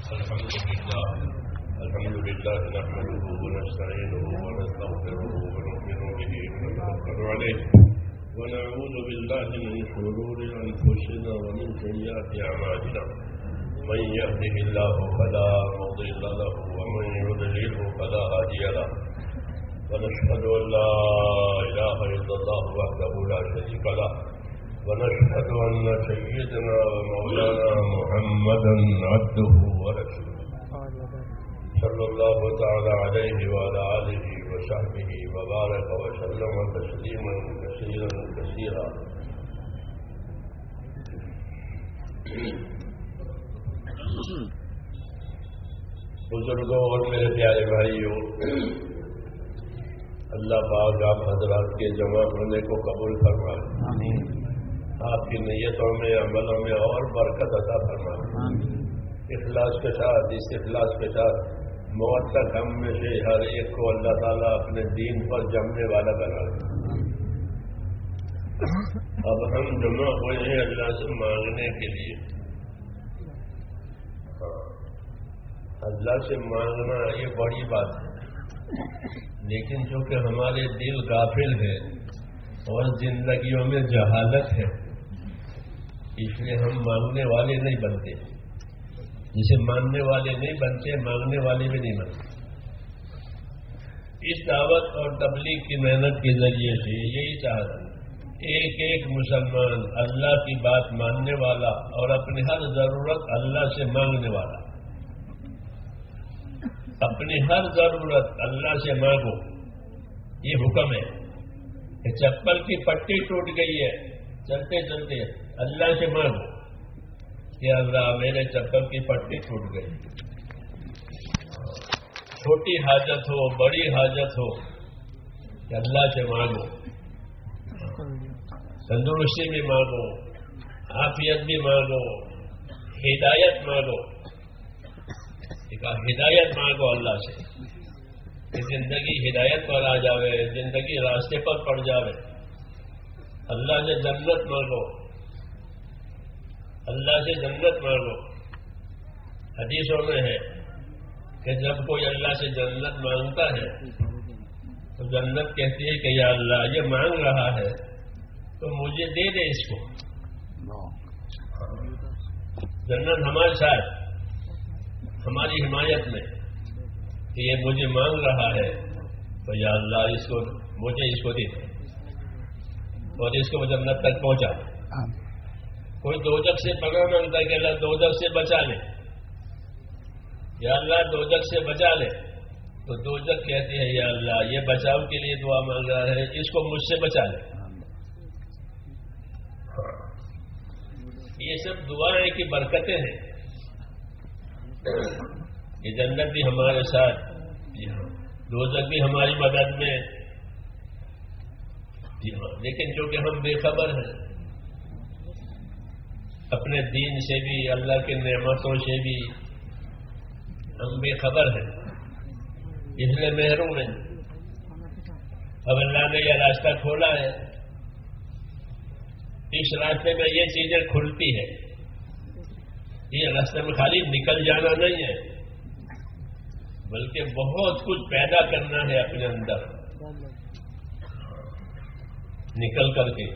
الحمد لله نحمده ونستعينه ونستغفره ونؤمن به ونتوكل عليه ونعوذ بالله من شرور أنفسنا ومن سيئات أعمالنا من يهده الله فلا مضل له ومن يضلله فلا هادي له ونشهد أن لا إله إلا الله وحده لا شريك له ونشهد أن سيدنا ومولانا محمدا عبده ورسوله صلى الله تعالى عليه وعلى آله وصحبه وبارك وسلم تسليما كثيرا كثيرا. بزرگوں اور میرے پیارے بھائیوں، اللہ پاک آپ حضرات کے جمع ہونے کو قبول فرمائے، آپ کی نیتوں میں عملوں میں اور برکت عطا فرمائے، اخلاص کے ساتھ، اس اخلاص کے ساتھ موت تک ہم میں سے ہر ایک کو اللہ تعالیٰ اپنے دین پر جمنے والا بنا دے. اب ہم جمع ہوئے ہیں اللہ سے مانگنے کے لیے. اللہ سے مانگنا یہ بڑی بات ہے، لیکن چونکہ ہمارے دل غافل ہے اور زندگیوں میں جہالت ہے، اس لیے ہم مانگنے والے نہیں بنتے. جسے ماننے والے نہیں بنتے، مانگنے والے بھی نہیں بنتے. اس دعوت اور تبلیغ کی محنت کے ذریعے سے یہی چاہتا ہے ایک ایک مسلمان اللہ کی بات ماننے والا اور اپنی ہر ضرورت اللہ سے مانگنے والا. اپنی ہر ضرورت اللہ سے مانگو، یہ حکم ہے. کہ چپل کی پٹی ٹوٹ گئی ہے، چلتے چلتے اللہ سے مانگو کہ اللہ میرے چپل کی پٹی ٹوٹ گئی. چھوٹی حاجت ہو بڑی حاجت ہو کہ اللہ سے مانگو. تندرستی بھی مانگو، عافیت بھی مانگو، ہدایت مانگو. ہدایت مانگو اللہ سے کہ زندگی ہدایت پر آ جاوے، زندگی راستے پر پڑ جاوے. اللہ سے جنت مانگو، اللہ سے جنت مانگو. حدیثوں میں ہے کہ جب کوئی اللہ سے جنت مانگتا ہے تو جنت کہتی ہے کہ یا اللہ یہ مانگ رہا ہے تو مجھے دے دے اس کو. جنت ہمارے ساتھ، ہماری حمایت میں کہ یہ مجھے مانگ رہا ہے تو یا اللہ اس کو مجھے اس کو دے دے اور اس کو جنت تک پہنچا. کوئی دوزخ سے پناہ مانگتا ہے کہ اللہ دوزخ سے بچا لے، یا اللہ دوزخ سے بچا لے، تو دوزخ کہتے ہیں یا اللہ یہ بچاؤ کے لیے دعا مانگ رہا ہے، اس کو مجھ سے بچا لے. یہ سب دعائیں کی برکتیں ہیں. یہ جنت بھی ہمارے ساتھ، دوزخ بھی ہماری مدد میں. لیکن جو کہ ہم بے خبر ہیں اپنے دین سے بھی، اللہ کی نعمتوں سے بھی ہم بے خبر ہیں، اس لیے محروم ہیں. اب اللہ نے یہ راستہ کھولا ہے، اس راستے میں یہ چیزیں کھلتی ہے. یہ راستے میں خالی نکل جانا نہیں ہے بلکہ بہت کچھ پیدا کرنا ہے اپنے اندر. نکل کر کے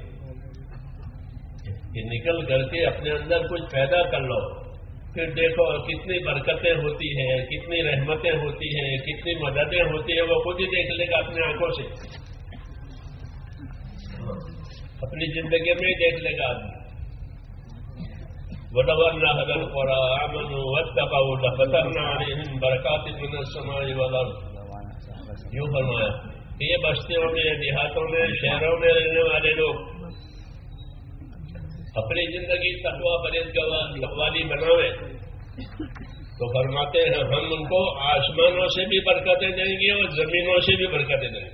اپنے اندر کچھ پیدا کر لو، پھر دیکھو کتنی برکتیں ہوتی ہیں، کتنی رحمتیں ہوتی ہیں، کتنی مددیں ہوتی ہیں. وہ خود ہی دیکھ لے گا اپنے آنکھوں سے، اپنی زندگی میں ہی دیکھ لے گا آدمی. وَلَوْ أَنَّ أَهْلَ الْقُرَىٰ آمَنُوا وَاتَّقَوْا لَفَتَحْنَا عَلَيْهِمْ بَرَكَاتٍ مِّنَ السَّمَاءِ وَالْأَرْضِ. یوں فرمایا کہ یہ بستیوں میں، دیہاتوں میں، شہروں میں رہنے والے لوگ اپنی زندگی تقویٰ پرہیزگاری بناوے تو فرماتے ہیں ہم ان کو آسمانوں سے بھی برکتیں دیں گے اور زمینوں سے بھی برکتیں دیں گے.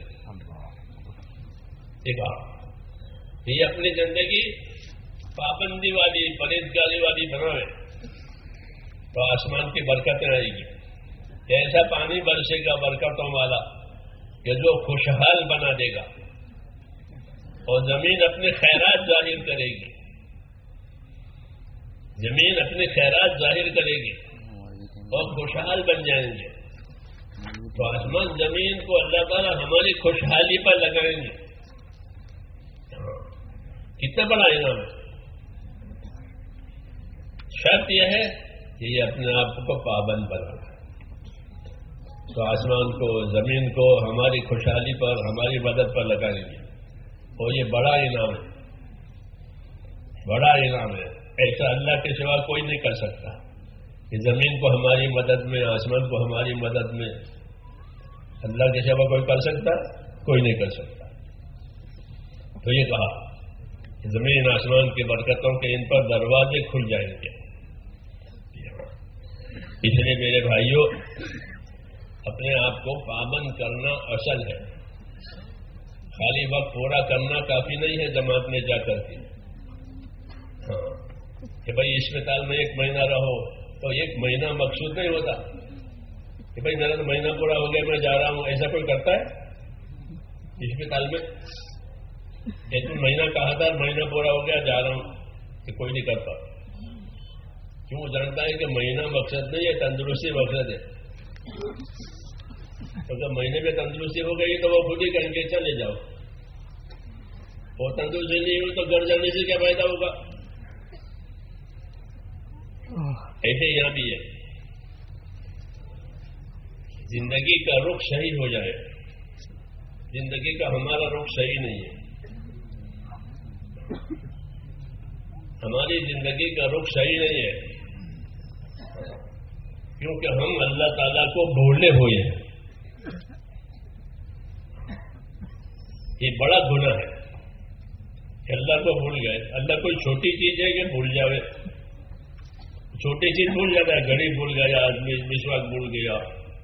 دیکھا یہ اپنی زندگی پابندی والی، پرہیزگاری والی بناوے تو آسمان کی برکتیں آئے گی. ایسا پانی برسے گا برکتوں والا کہ جو خوشحال بنا دے گا، اور زمین اپنے خیرات ظاہر کرے گی. زمین اپنے خیرات ظاہر کرے گی اور خوشحال بن جائیں گے. تو آسمان زمین کو اللہ تعالیٰ ہماری خوشحالی پر لگائیں گے. کتنا بڑا انعام ہے. شرط یہ ہے کہ یہ اپنے آپ کو پابند بنانا. تو آسمان کو زمین کو ہماری خوشحالی پر ہماری مدد پر لگائیں گے. اور یہ بڑا انعام ہے. بڑا انعام ہے. ایسا اللہ کے سوا کوئی نہیں کر سکتا کہ زمین کو ہماری مدد میں آسمان کو ہماری مدد میں. اللہ کے سوا کوئی کر سکتا؟ کوئی نہیں کر سکتا. تو یہ کہا کہ زمین آسمان کی برکتوں کے ان پر دروازے کھل جائیں گے. اس لیے میرے بھائیوں اپنے آپ کو پابند کرنا اصل ہے. خالی وقت پورا کرنا کافی نہیں ہے جماعت میں جا کر کے. ہاں کہ بھائی اسپتال میں 1 مہینہ رہو تو 1 مہینہ مقصود نہیں ہوتا کہ بھائی میرا تو مہینہ پورا ہو گیا میں جا رہا ہوں. ایسا کوئی کرتا ہے اسپتال میں؟ ایک مہینہ کہا تھا مہینہ پورا ہو گیا جا رہا ہوں کہ کوئی نہیں کرتا. کیوں؟ جانتا ہے کہ مہینہ مقصد نہیں ہے، تندرستی مقصد ہے. تو جب مہینے میں تندرستی ہو گئی تو وہ خود ہی کہیں گے چلے جاؤ. وہ تندرستی نہیں ہوئی تو گھر جانے سے کیا فائدہ ہوگا؟ ایسے یہاں بھی ہے. زندگی کا رخ صحیح ہو جائے. زندگی کا ہمارا رخ صحیح نہیں ہے. ہماری زندگی کا رخ صحیح نہیں ہے کیونکہ ہم اللہ تعالیٰ کو بھولے ہوئے ہیں. یہ بڑا گناہ ہے کہ اللہ کو بھول گئے. اللہ کوئی چھوٹی چیز ہے کہ بھول جاوے. چھوٹی چیز بھول جاتا ہے، گھڑی بھول گیا، آدمی مسواک بھول گیا.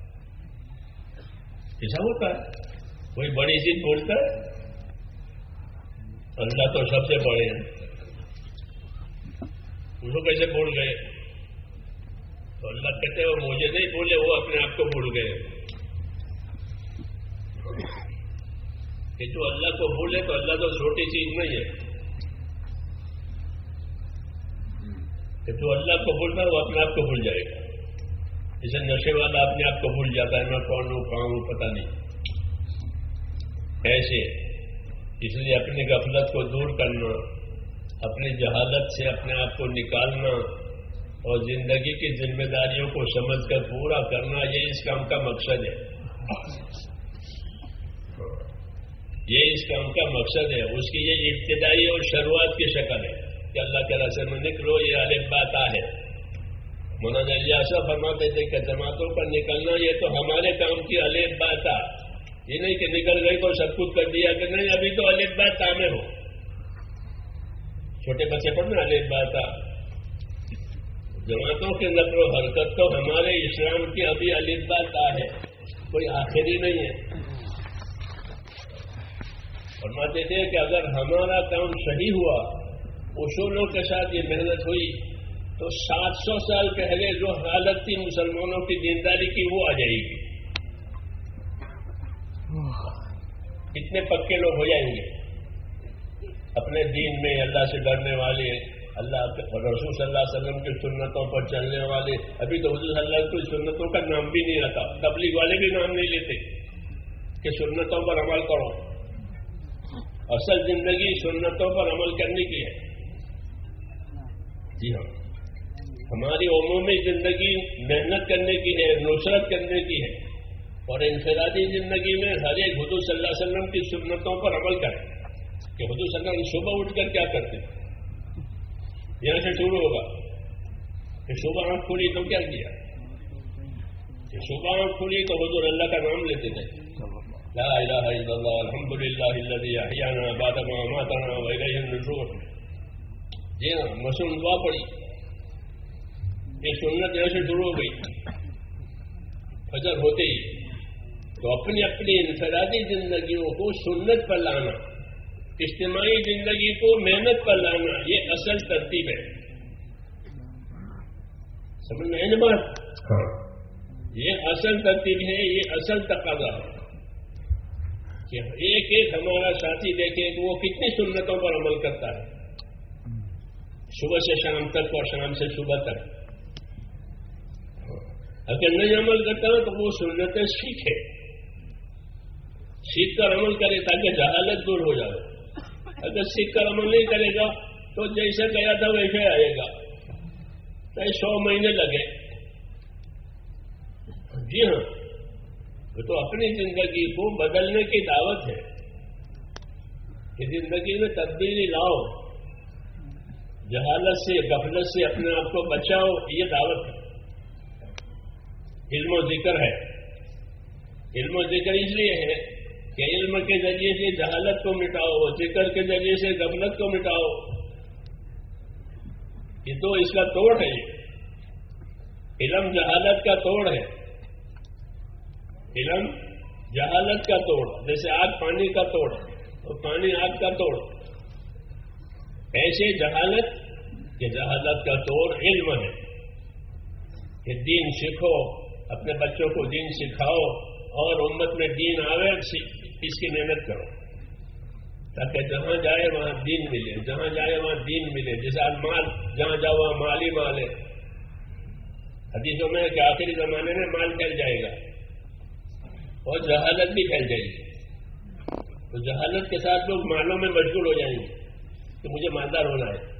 ایسا ہوتا ہے. کوئی بڑی چیز بھولتا ہے؟ اللہ تو سب سے بڑے ہیں. اس کو کیسے بھول گئے؟ تو اللہ کہتے ہیں وہ مجھے نہیں بھولے، وہ اپنے آپ کو بھول گئے. کہ جو اللہ کو بھولے تو اللہ تو چھوٹی چیز نہیں ہے. کہ جو اللہ کو بھولتا ہے وہ اپنے آپ کو بھول جائے گا. جیسے نشے والا اپنے آپ کو بھول جاتا ہے میں کون ہوں کہاں ہوں پتہ نہیں. ایسے اس لیے اپنی غفلت کو دور کرنا، اپنی جہالت سے اپنے آپ کو نکالنا اور زندگی کی ذمہ داریوں کو سمجھ کر پورا کرنا، یہ اس کام کا مقصد ہے. یہ اس کام کا مقصد ہے. اس کی یہ ابتدائی اور شروعات کی شکل ہے کہ اللہ کے راستے میں نکلو. یہ الف با تا ہے. مولانا الیاس فرماتے تھے کہ جماعتوں پر نکلنا یہ تو ہمارے کام کی الف با تا. یہ نہیں کہ نکل گئی تو سب کچھ کر دیا کہ نہیں ابھی تو الف با تا میں ہو. چھوٹے بچے پڑھنا الف با تا. جماعتوں کے نقل و حرکت تو ہمارے اسلام کی ابھی الف با تا ہے، کوئی آخری نہیں ہے. فرماتے تھے کہ اگر ہمارا کام صحیح ہوا، اصولوں کے ساتھ یہ محنت ہوئی تو 700 سال پہلے جو حالت تھی مسلمانوں کی دینداری کی وہ آ جائے گی. کتنے پکے لوگ ہو جائیں گے اپنے دین میں، اللہ سے ڈرنے والے، اللہ رسول صلی اللہ علیہ وسلم کی سنتوں پر چلنے والے. ابھی تو حضور صلی اللہ علیہ وسلم کی سنتوں کا نام بھی نہیں آتا. تبلیغ والے بھی نام نہیں لیتے کہ سنتوں پر عمل کرو. اصل زندگی سنتوں پر عمل کرنے کی ہے. جی ہاں، ہماری عمومی زندگی محنت کرنے کی ہے، نصرت کرنے کی ہے. اور انفرادی زندگی میں ہر ایک حضور صلی اللہ علیہ وسلم کی سنتوں پر عمل کریں کہ حضور صلی اللہ علیہ وسلم صبح اٹھ کر کیا کرتے. یہاں سے شروع ہوگا کہ صبح آنکھ کھلی تو کیا کیا. کہ صبح آنکھ کھلی تو حضور اللہ کا نام لیتے تھے. لا الہ الا اللہ الحمدللہ الذی احیانا بعد ما اماتنا والیہ النشور. جی ہاں، مسلم دعا پڑھی. یہ سنت یہاں سے شروع ہو گئی. فجر ہوتے ہی تو اپنی اپنی انفرادی زندگیوں کو سنت پر لانا، اجتماعی زندگی کو محنت پر لانا، یہ اصل ترتیب ہے. سمجھ میں ہے نا بات؟ یہ اصل ترتیب ہے، یہ اصل تقاضا ہے کہ ایک ایک ہمارا ساتھی دیکھے کہ وہ کتنی سنتوں پر عمل کرتا ہے صبح سے شام تک اور شام سے صبح تک. اگر نہیں عمل کرتا تو وہ سنتیں سیکھے، سیکھ کر عمل کرے تاکہ جہالت دور ہو جائے. اگر سیکھ کر عمل نہیں کرے گا تو جیسے گیا تھا ویسے آئے گا، چاہے 100 مہینے لگے. جی ہاں، وہ تو اپنی زندگی کو بدلنے کی دعوت ہے کہ زندگی میں تبدیلی لاؤ، جہالت سے غفلت سے اپنے آپ کو بچاؤ، یہ دعوت ہے. علم و ذکر ہے. علم و ذکر اس لیے ہے کہ علم کے ذریعے سے جہالت کو مٹاؤ، ذکر کے ذریعے سے غفلت کو مٹاؤ. یہ تو اس کا توڑ ہے. علم جہالت کا توڑ ہے. علم جہالت کا توڑ، جیسے آگ پانی کا توڑ اور پانی آگ کا توڑ، ایسے جہالت کہ جہالت کا توڑ علم ہے. کہ دین سیکھو، اپنے بچوں کو دین سکھاؤ اور امت میں دین آوے، اس کی محنت کرو تاکہ جہاں جائے وہاں دین ملے، جہاں جائے وہاں دین ملے. جیسے مال جہاں جاؤ وہاں مال ہی مال ہے. حدیثوں میں کہ آخری زمانے میں مال پھیل جائے گا اور جہالت بھی پھیل جائے گی. تو جہالت کے ساتھ لوگ مالوں میں مشغول ہو جائیں گے کہ مجھے مالدار ہونا ہے.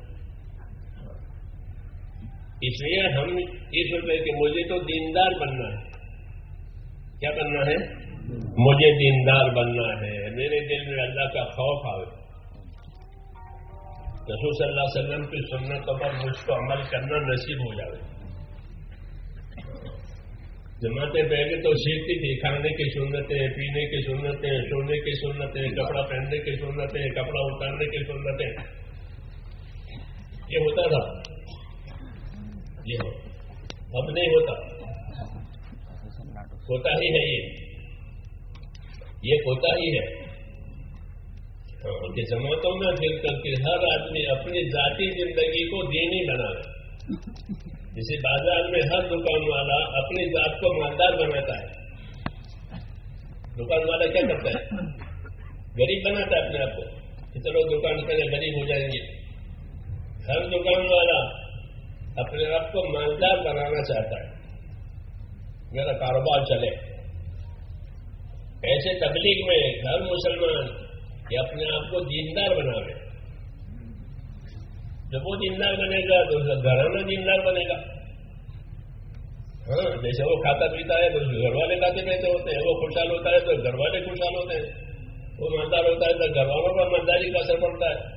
اس لیے ہم اس روپے کہ مجھے تو دیندار بننا ہے. کیا بننا ہے؟ مجھے دیندار بننا ہے. میرے دل میں اللہ کا خوف آئے، رسول صلی اللہ علیہ وسلم کی سنتوں پر مجھ کو عمل کرنا نصیب ہو جائے. جماعتیں پہلے تو سیکھتی تھی کھانے کی سنتیں، پینے کی سنتیں، سونے کی سنتیں، کپڑا پہننے کی سنتیں، کپڑا اتارنے کی سنتیں. یہ ہوتا تھا. اب نہیں ہوتا. ہوتا ہی ہے یہ ہوتا ہی ہے. کہ جماعتوں میں پھر کر کے ہر آدمی اپنی ذاتی زندگی کو دینی بنائے. جیسے بازار میں ہر دکان والا اپنی ذات کو مالدار بناتا ہے. دکان والا کیا کرتا ہے؟ غریب بناتا ہے اپنے آپ کو کہ چلو دکان کرے غریب ہو جائیں گے. ہر دکان والا اپنے آپ کو مالدار بنانا چاہتا ہے، میرا کاروبار چلے. ایسے تبلیغ میں ہر مسلمان کہ اپنے آپ کو دیندار بناوے. جب وہ دیندار بنے گا تو گھرانہ دیندار بنے گا. ہاں، جیسے وہ کھاتا پیتا ہے تو گھر والے کھاتے پیتے ہوتے ہیں. وہ خوشحال ہوتا ہے تو گھر والے خوشحال ہوتے ہیں. وہ مالدار ہوتا ہے تو گھر والوں پر مالداری کا اثر پڑتا ہے.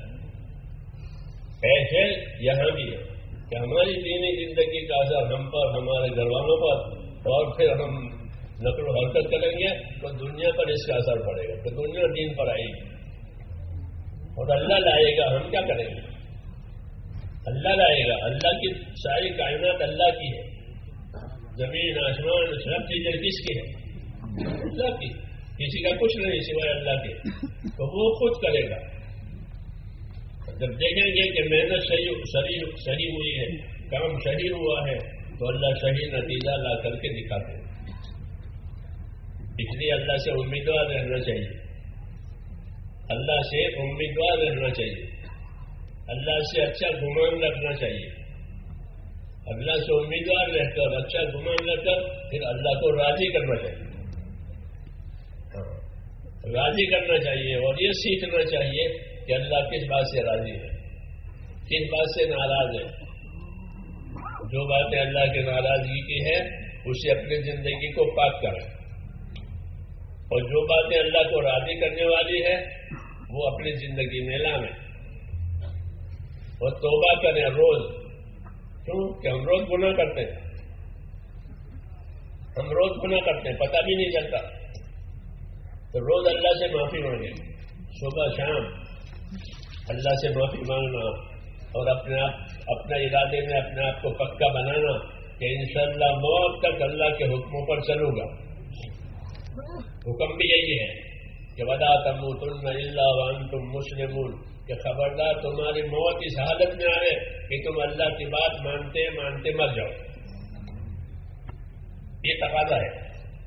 ایسے یہاں بھی ہے کہ ہماری دینی زندگی کا اثر ہم پر، ہمارے گھر والوں پر، اور پھر ہم نقل و حرکت کریں گے تو دنیا پر اس کا اثر پڑے گا. تو دنیا دین پر آئے گی اور اللہ لائے گا. ہم کیا کریں گے؟ اللہ لائے گا. اللہ کی ساری کائنات اللہ کی ہے. زمین آسمان سب چیزیں کس کی ہے؟ اللہ کی. کسی کا کچھ نہیں سوائے اللہ کے. تو وہ خود کرے گا. جب دیکھیں گے کہ محنت صحیح ہوئی ہے، کام صحیح ہوا ہے، تو اللہ صحیح نتیجہ لا کر کے دکھاتے ہیں. اس لیے اللہ سے امیدوار رہنا چاہیے. اللہ سے امیدوار رہنا چاہیے. اللہ سے اچھا گمان رکھنا چاہیے. اللہ سے امیدوار رہ کر اچھا گمان رکھ کر پھر اللہ کو راضی کرنا چاہیے. راضی کرنا چاہیے اور یہ سیکھنا چاہیے کہ اللہ کس بات سے راضی ہے، کس بات سے ناراض ہے. جو باتیں اللہ کے ناراضگی کی ہے اسے اپنی زندگی کو پاک کریں، اور جو باتیں اللہ کو راضی کرنے والی ہے وہ اپنی زندگی میں لائیں. اور توبہ کریں روز. کیوں کہ ہم روز گناہ کرتے ہیں. ہم روز گناہ کرتے ہیں، پتہ بھی نہیں چلتا. تو روز اللہ سے معافی مانگیں، صبح شام اللہ سے معافی مانگنا، اور اپنا ارادے میں اپنے آپ کو پکا بنانا کہ انشاءاللہ موت تک اللہ کے حکموں پر چلوں گا. حکم بھی یہی ہے کہ وَلَا تَمُوتُنَّ إِلَّا وَأَنْتُمْ مُسْلِمُونَ، کہ خبردار تمہاری موت اس حالت میں آئے کہ تم اللہ کی بات مانتے مانتے مر جاؤ. یہ تقاضا ہے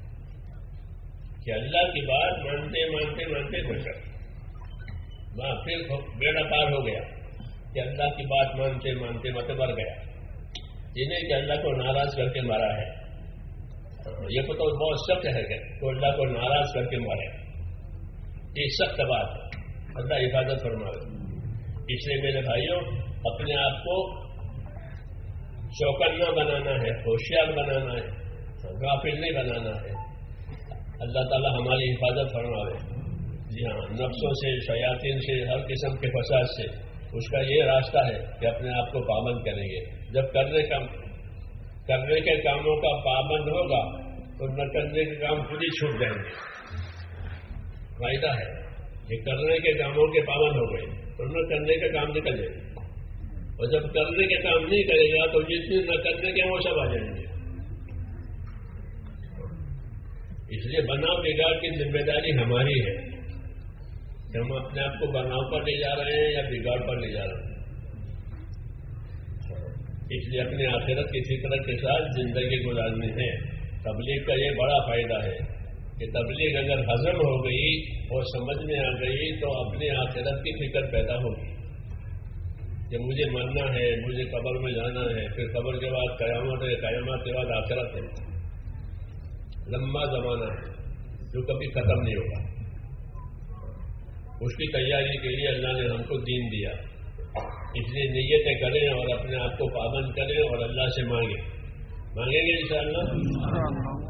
کہ اللہ کی بات مانتے مانتے مانتے مر جاؤ. وہاں پھر بیڑا پار ہو گیا کہ اللہ کی بات مانتے مانتے مر گیا. یہ نہیں کہ اللہ کو ناراض کر کے مرا ہے. یہ تو بہت سخت ہے کہ تو اللہ کو ناراض کر کے مارے، یہ سخت بات ہے، اللہ حفاظت فرمائے۔ اس لیے میرے بھائیوں اپنے آپ کو چوکنا بنانا ہے، ہوشیار بنانا ہے، غافل نہیں بنانا ہے۔ اللہ تعالی ہماری حفاظت فرمائے۔ جی ہاں، نفسوں سے، شیاطین سے، ہر قسم کے فساد سے اس کا یہ راستہ ہے کہ اپنے آپ کو پابند کریں گے۔ جب کرنے کے کاموں کا پابند ہوگا تو نہ کرنے کے کام خود ہی چھوٹ جائیں گے۔ فائدہ ہے کہ کرنے کے کاموں کے پابند ہو گئے تو نہ کرنے کے کام نکل جائیں گے، اور جب کرنے کے کام نہیں کرے گا تو جتنے نہ کرنے کے وہ سب آ جائیں گے۔ اس لیے بناؤ بگاڑ کی ذمہ داری ہماری ہے کہ ہم اپنے آپ کو بناؤ پر لے جا رہے ہیں یا بگاڑ پر لے جا رہے ہیں۔ اس لیے اپنے آخرت کی فکر کے ساتھ زندگی گزارنی ہے۔ تبلیغ کا یہ بڑا فائدہ ہے کہ تبلیغ اگر ہضم ہو گئی اور سمجھ میں آ گئی تو اپنے آخرت کی فکر پیدا ہوگی کہ مجھے مرنا ہے، مجھے قبر میں جانا ہے، پھر قبر کے بعد قیامت ہے، قیامت کے بعد آخرت ہے۔ لمبا زمانہ ہے جو کبھی ختم نہیں ہوگا۔ اس کی تیاری کے لیے اللہ نے ہم کو دین دیا، اس لیے نیتیں کریں اور اپنے آپ کو پابند کریں اور اللہ سے مانگیں گے انشاءاللہ۔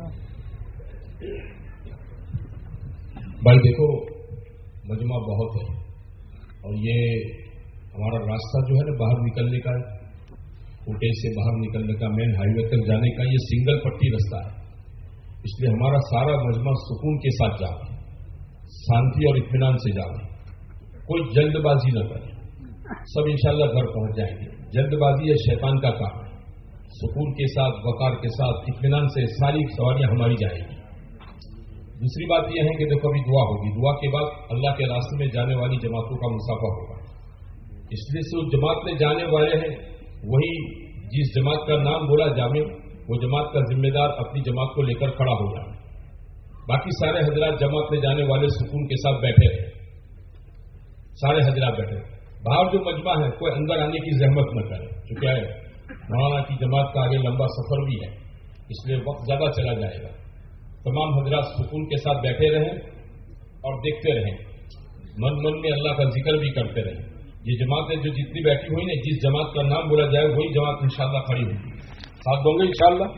بھائی دیکھو مجمع بہت ہے اور یہ ہمارا راستہ جو ہے نا باہر نکلنے کا، فوٹیج سے باہر نکلنے کا، مین ہائی وے تک جانے کا، یہ سنگل پٹی رستہ ہے۔ اس لیے ہمارا سارا مجمع سکون کے ساتھ جانا، شانتی اور اطمینان سے جانا، کوئی جلد بازی نہ کرے، سب انشاءاللہ گھر پہنچ جائیں گے۔ جلد بازی یہ شیطان کا کام ہے۔ سکون کے ساتھ، وقار کے ساتھ، اطمینان سے ساری سواریاں ہماری جائیں گی۔ دوسری بات یہ ہے کہ دیکھو ابھی دعا ہوگی، دعا کے بعد اللہ کے راستے میں جانے والی جماعتوں کا مسافہ ہوگا۔ اس لیے سے اس جماعت میں جانے والے ہیں وہی جس جماعت کا نام بولا جامع، وہ جماعت کا ذمہ دار اپنی جماعت کو لے کر کھڑا ہو جائے۔ باقی سارے حضرات جماعت میں جانے والے سکون کے ساتھ بیٹھے رہے، سارے حضرات بیٹھے۔ باہر جو مجمع ہے کوئی اندر آنے کی زحمت نہ کرے، چونکہ مولانا کی جماعت کا آگے لمبا سفر بھی ہے، اس لیے وقت زیادہ چلا جائے گا۔ تمام حضرات سکون کے ساتھ بیٹھے رہیں اور دیکھتے رہیں، من میں اللہ کا ذکر بھی کرتے رہیں۔ یہ جماعتیں جو جتنی بیٹھی ہوئی نا، جس جماعت کا نام بولا جائے وہی جماعت انشاءاللہ کھڑی ہوگی۔ ساتھ دوں گے انشاءاللہ؟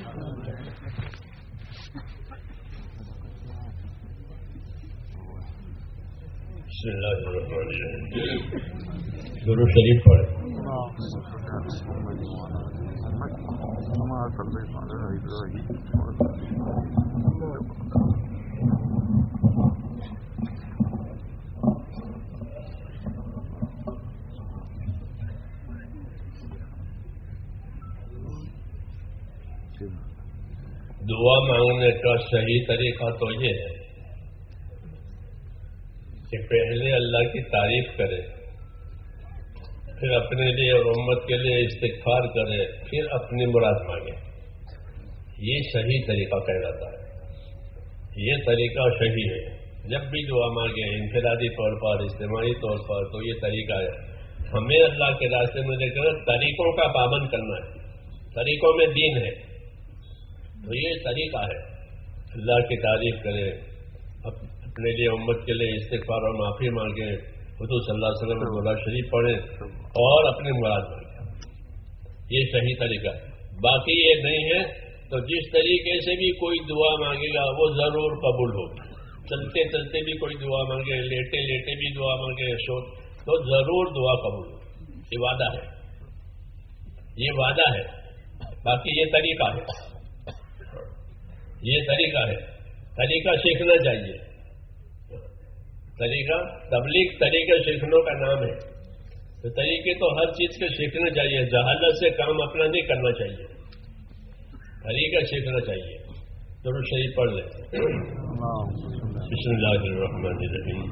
بسم اللہ الرحمن الرحیم۔ درود شریف پڑھیں۔ دعا مانگنے کا صحیح طریقہ تو یہ ہے کہ پہلے اللہ کی تعریف کرے، پھر اپنے لیے اور امت کے لیے استغفار کرے، پھر اپنی مراد مانگے۔ یہ صحیح طریقہ کہلاتا ہے، یہ طریقہ صحیح ہے۔ جب بھی دعا مانگے انفرادی طور پر، اجتماعی طور پر، تو یہ طریقہ ہے۔ ہمیں اللہ کے راستے میں لے کر طریقوں کا پابند کرنا ہے، طریقوں میں دین ہے، تو یہ طریقہ ہے۔ اللہ کی تعریف کرے، اپنے لیے امت کے لیے استغفار اور معافی مانگے، حضور صلی اللہ علیہ وسلم میں درود شریف پڑھیں اور اپنی مراد مانگے۔ یہ صحیح طریقہ ہے۔ باقی یہ نہیں ہے تو جس طریقے سے بھی کوئی دعا مانگے گا وہ ضرور قبول ہوگی۔ چلتے چلتے بھی کوئی دعا مانگے، لیٹے لیٹے بھی دعا مانگے، تو ضرور دعا قبول ہوگی۔ یہ وعدہ ہے، یہ وعدہ ہے۔ باقی یہ طریقہ ہے، یہ طریقہ ہے۔ طریقہ سیکھنا چاہیے۔ طریقہ تبلیغ طریقہ سیکھنے کا نام ہے، تو طریقے تو ہر چیز کے سیکھنا چاہیے، جہالت سے کام اپنا نہیں کرنا چاہیے، طریقہ سیکھنا چاہیے۔ درود شریف پڑھ لیں۔ بسم اللہ الرحمن الرحیم۔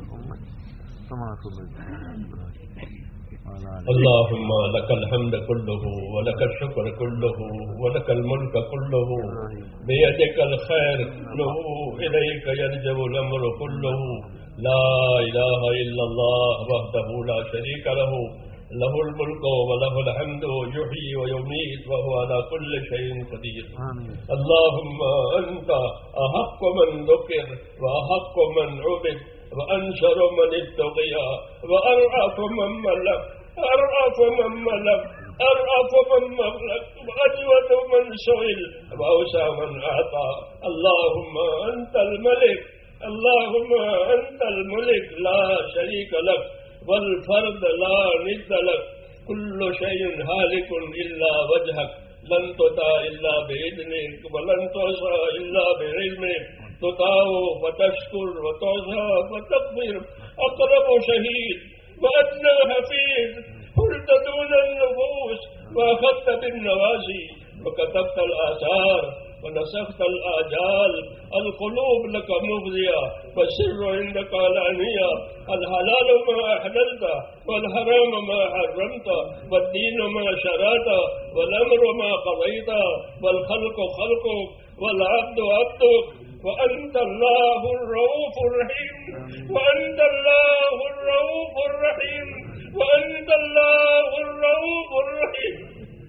اللهم لك الحمد كله ولك الشكر كله ولك الملك كله بيدك الخير كله إليك يرجع الأمر كله لا إله إلا الله وحده لا شريك له له الملك وله الحمد يحيي ويميت وهو على كل شيء قدير. اللهم أنت أحق من ذكر وأحق من عبد وأنشر من اتقي وأرأف من ملك أرأف من ملك أرأف من مملك وأجود من سئل وأوسع من أعطى. اللهم أنت الملك اللهم أنت الملك لا شريك لك والفرد لا ند لك. كل شيء هالك إلا وجهك لن تطاع إلا بإذنك ولن تعصى إلا بعلمك. تطاع فتشكر وتعصى فتغفر. أقرب شهيد وأدنى حفيظ قلت دون النفوس وأخذت بالنوازي وكتبت الآثار ونسخت الآجال. القلوب لك مفضية والسر عندك علانية. الحلال ما أحللت والحرام ما حرمت والدين ما شرعت والأمر ما قضيت والخلق خلقك والعبد عبدك. وأنت الله الرؤوف الرحيم وأنت الله الرؤوف الرحيم وأنت الله الرؤوف الرحيم.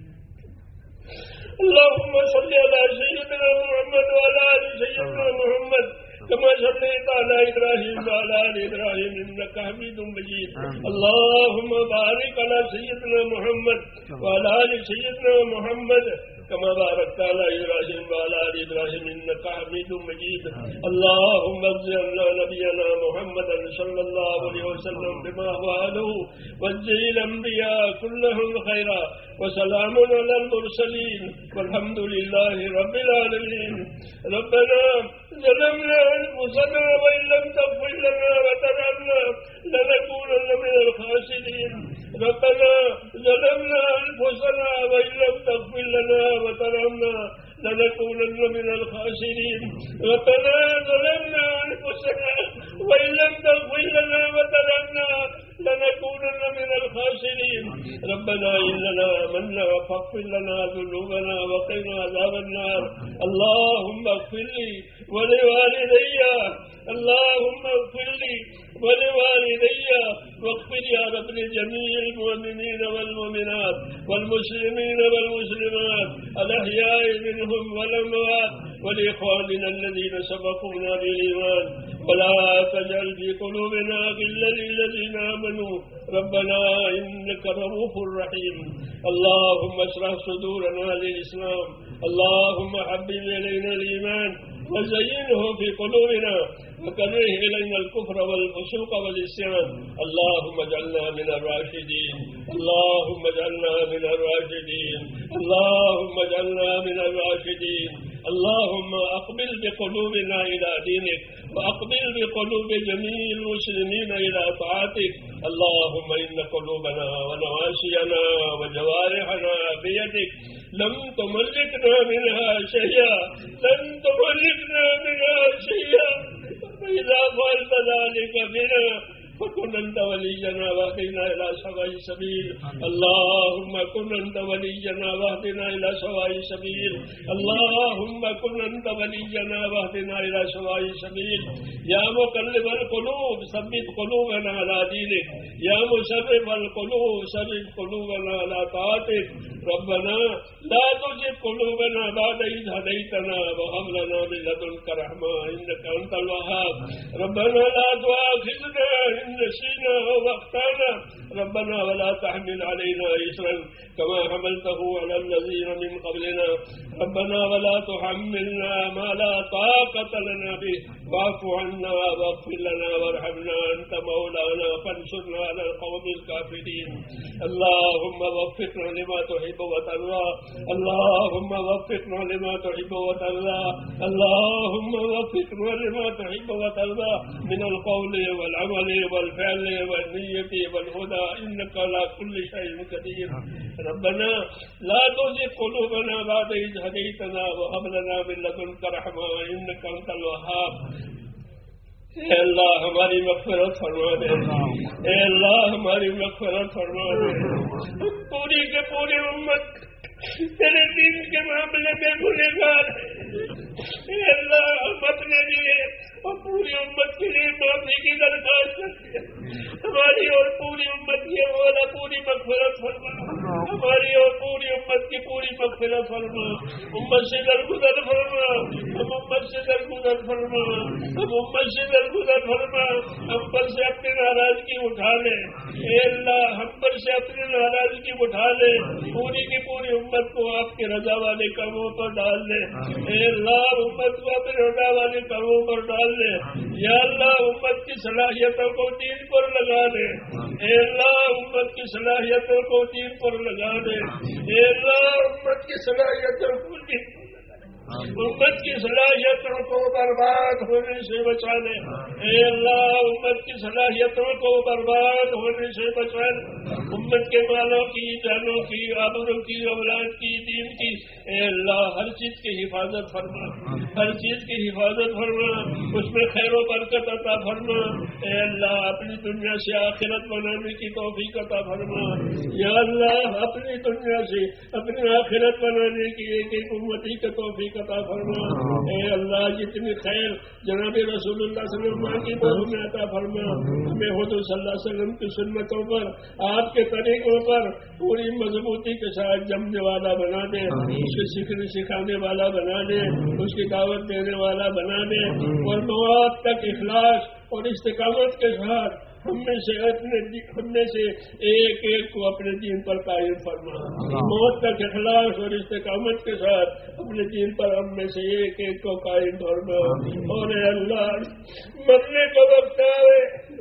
اللهم صل على سيدنا محمد وعلى آل سيدنا محمد كما صليت على إبراهيم وعلى آل إبراهيم إنك حميد مجيد. اللهم بارك على سيدنا محمد وعلى آل سيدنا محمد كما باركت على إبراهيم وعلى آل إبراهيم إنك حميد مجيد. اللهم اجزل عنا نبينا محمدا صلى الله عليه وسلم بما هو أهله واجزل الأنبياء كلهم خيرا وسلام على المرسلين والحمد لله رب العالمين. ربنا ظلمنا أنفسنا وإن لم تغفر لنا وترحمنا لنكونن من الخاسرين. ربنا ظلمنا أنفسنا وإن لم تغفر لنا وترحمنا لنكونن من الخاسرين. ربنا ظلمنا أنفسنا وإن لم تغفر لنا وترحمنا لنكونن من الخاسرين. ربنا إننا آمنا فاغفر لنا ذنوبنا وقنا عذاب النار. اللهم اغفر لي ولوالدي اللهم اغفر لي ولوالدي واغفر يا رب لجميع المؤمنين والمؤمنات والمسلمين والمسلمات الأحياء منهم والأموات ولإخواننا الذين سبقونا بالإيمان ولا تجعل في قلوبنا غلا للذين آمنوا ربنا إنك رؤوف رحيم. اللهم اشرح صدورنا للإسلام. اللهم حبب إلينا الإيمان وزينه في قلوبنا وكره إلينا الكفر والفسوق والعصيان. اللهم اجعلنا من الراشدين. اللهم اجعلنا من الراشدين. اللهم اجعلنا من الراشدين. اللهم أقبل بقلوبنا إلى دينك وأقبل بقلوب جميع المسلمين إلى طاعتك. اللهم إن قلوبنا ونواسينا وجوارحنا بيدك لم تملكنا منها شيئا لن تملكنا منها شيئا. فإذا فعلت ذلك بنا فكن أنت ولينا واهدنا إلى سواء السبيل. اللهم كن أنت ولينا واهدنا إلى سواء السبيل. اللهم كن أنت ولينا واهدنا إلى سواء السبيل. يا مقلب القلوب ثبت قلوبنا على دينك. يا مصرف القلوب ثبت قلوبنا على طاعتك. ربنا لا تزغ قلوبنا بعد إذ هديتنا وهب لنا من لدنك رحمة إنك أنت الوهاب. ربنا لا تؤاخذنا إن نسينا أو أخطأنا. ربنا ولا تحمل علينا إصرا كما حملته على الذين من قبلنا. ربنا ولا تحملنا ما لا طاقة لنا به واعف عنا واغفر لنا وارحمنا أنت مولانا فانصرنا على القوم الكافرين. اللهم وفقنا لما تحب وترضى. اللهم وفقنا لما تحب وترضى. اللهم وفقنا لما تحب وترضى من القول والعمل والفعل والنية والهدى إنك على كل شيء قدير. ربنا لا تزغ قلوبنا بعد إذ هديتنا وهب لنا من لدنك رحمة إنك أنت الوهاب. اے اللہ ہماری مغفرت فرما دے. اے اللہ ہماری مغفرت فرما دے. پوری کے پوری امت تیرے دین کے معاملے میں گنہگار ہے. اے اللہ ہم اپنے لیے اور پوری امت کے لیے معافی کی درخواست کرتے ہیں. ہماری اور پوری امت یہ والا پوری مغفرت فرما، ہماری اور پوری امت کی پوری مغفرت فرما، امت سے درگزر فرما، ہم امت سے درگزر فرما، ہم امت سے درگزر فرما، ہم پر سے اپنی ناراضگی اٹھا لے، اے اللہ ہم پر سے اپنی ناراضگی اٹھا لے، پوری کی پوری امت کو آپ کے رضا والے کاموں پر ڈال لے، اے اللہ امت کو اپنے رضا والے کاموں پر ڈال لے، یا اللہ امت کی صلاحیتوں کو دین پر لگا دے، اے اللہ امت کی صلاحیتوں کو دین پر لگا دے، اے اللہ امت کی صلاحیتوں کو دین پر امت کی صلاحیتوں کو برباد ہونے سے بچا لے، اے اللہ امت کی صلاحیتوں کو برباد ہونے سے بچا لے، امت کے مالوں کی، جانوں کی، آبروں کی، اولاد کی، دین کی، اے اللہ ہر چیز کی حفاظت فرما، ہر چیز کی حفاظت فرما، اس میں خیر و برکت عطا فرما، اے اللہ اپنی دنیا سے آخرت بنانے کی توفیق عطا فرما، یا اللہ اپنی دنیا سے اپنی آخرت بنانے کی ایک ایک امتی کی توفیق عطا فرما، اے اللہ جتنی خیر جناب رسول اللہ صلی اللہ علیہ وسلم کی بہو میں عطا فرما، ہمیں حضور صلی اللہ علیہ وسلم کی سنتوں پر، آپ کے طریقوں پر پوری مضبوطی کے ساتھ جمنے والا بنا دے، اس کے سیکھنے سکھانے والا بنا دے، اس کی دعوت دینے والا بنا دے، اور موت تک اخلاص اور استقامت کے ساتھ ہم میں سے ایک ایک کو اپنے دین پر قائم فرما، موت تک اخلاص اور استقامت کے ساتھ اپنے دین پر ہم میں سے ایک ایک کو قائم فرما، اور اے اللہ مرنے کو وقت آئے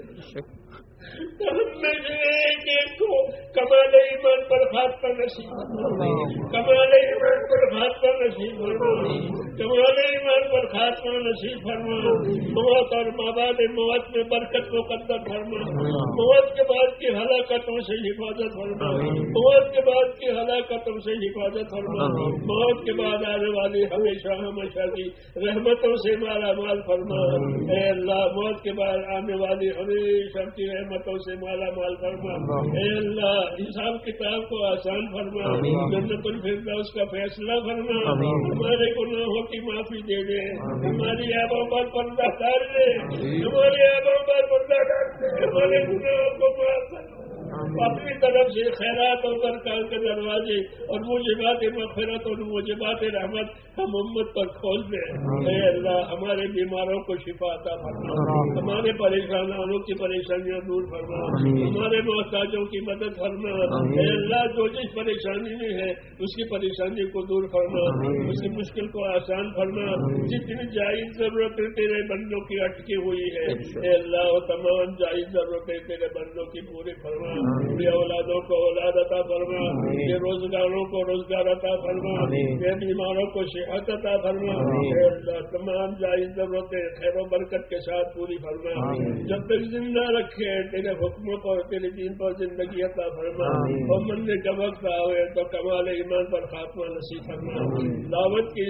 ہم میں سے ایک ایک کو کمال ایمان پر خاتمہ نصیب فرما، کمال ایمان پر خاتمہ نصیب فرما، کمال ایمان پر خاتمہ نصیب فرما، موت اور مابعد موت میں برکت مقدر فرما، موت کے بعد کی ہلاکتوں سے حفاظت فرما، موت کے بعد کی ہلاکتوں سے حفاظت فرما، موت کے بعد آنے والی ہمیشہ ہمیشہ کی رحمتوں سے مالا مال فرما، اے اللہ موت کے بعد آنے والی ہمیشہ کی رحمتوں سے مالا مال فرما، اے اللہ حساب کتاب کو آسان فرما، جنت الفردوس کا فیصلہ فرما، ہمارے گناہوں کی معافی دے دے، ہماری آبوں پر پردہ ڈال دے، ہمارے آبوں پر پردہ ڈال دے، ہمارے گناہوں کو معاف کر، اپنی طرف سے خیرات اور برکات کے دروازے اور موجبات مغفرت اور موجبات رحمت ہم امت پر کھول دیں، اے اللہ ہمارے بیماروں کو شفا عطا فرما، ہمارے پریشانوں کی پریشانیاں دور فرما، ہمارے محتاجوں کی مدد فرما، اے اللہ جو جس پریشانی میں ہے اس کی پریشانی کو دور فرما، اس کی مشکل کو آسان فرما، جتنی جائز ضرورتیں تیرے بندوں کی اٹکی ہوئی ہے اے اللہ وہ تمام جائز ضرورتیں تیرے بندوں کی پوری فرما، یہ اولادوں کو اولاد عطا فرما، یہ روزگاروں کو روزگار عطا فرما، یہ بیماروں کو صحت عطا فرما، اے اللہ تمام جائز ضرورتیں خیر و برکت کے ساتھ پوری فرما، جب تک زندہ رکھے تیرے حکموں پر تیرے دین پر زندگی عطا فرما، اور مرنے کا وقت آئے تو کمال ایمان پر خاتمہ نصیب فرما، دعوت کی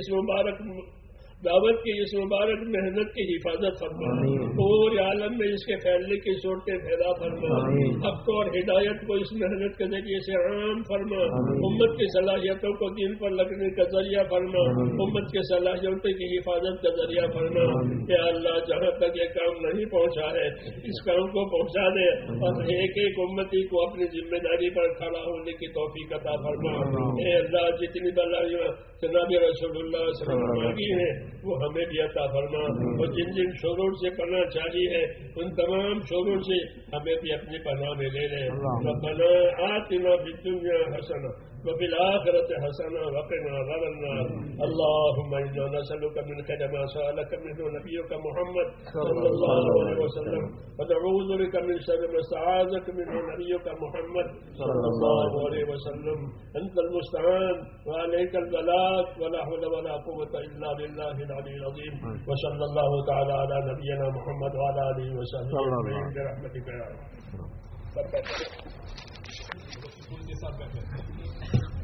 اس مبارک محنت کی حفاظت فرما، پورے عالم میں اس کے پھیلنے کی صورتیں پیدا فرما، حق کو اور ہدایت کو اس محنت کے ذریعے سے عام فرما، امت کی صلاحیتوں کو دین پر لگنے کا ذریعہ فرما، امت کی صلاحیتوں کی حفاظت کا ذریعہ فرما، کہ اللہ جہاں تک یہ کام نہیں پہنچا ہے اس کام کو پہنچا دے، اور ایک ایک امتی کو اپنی ذمہ داری پر کھڑا ہونے کی توفیق عطا فرما، اے اللہ جتنی بلائیاں جناب رسول اللہ صلی اللہ علیہ وسلم کی ہیں وہ ہمیں بھی عطا فرما، اور جن جن شرور سے پناہ چاہیے ہے ان تمام شرور سے ہمیں بھی اپنی پناہ میں لے لیں، ربنا آتنا فی الدنیا حسنہ وفي الآخرة حسنة وقنا عذاب النار، اللهم إنا نسألك من خير ما سألك منه نبيك محمد صلى الله عليه وسلم، ونعوذ بك من شر ما استعاذك منه نبيك محمد صلى الله عليه وسلم، أنت المستعان وعليك البلاغ ولا حول ولا قوة إلا بالله العلي العظيم، وصلى الله تعالى على نبينا محمد وعلى آله وصحبه أجمعين برحمتك يا رب۔